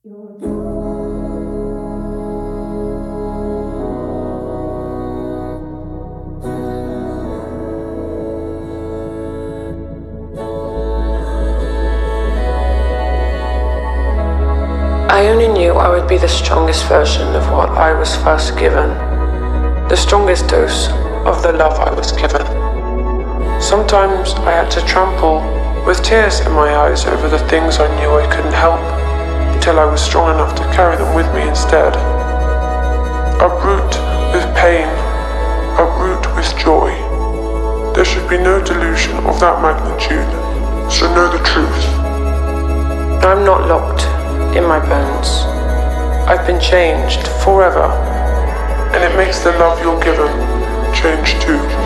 I only knew I would be the strongest version of what I was first given, the strongest dose of the love I was given. Sometimes I had to trample with tears in my eyes over the things I knew I couldn't help, until I was strong enough to carry them with me instead. Uproot with pain, uproot with joy. There should be no delusion of that magnitude, so know the truth. I'm not locked in my bones. I've been changed forever, and it makes the love you're given change too.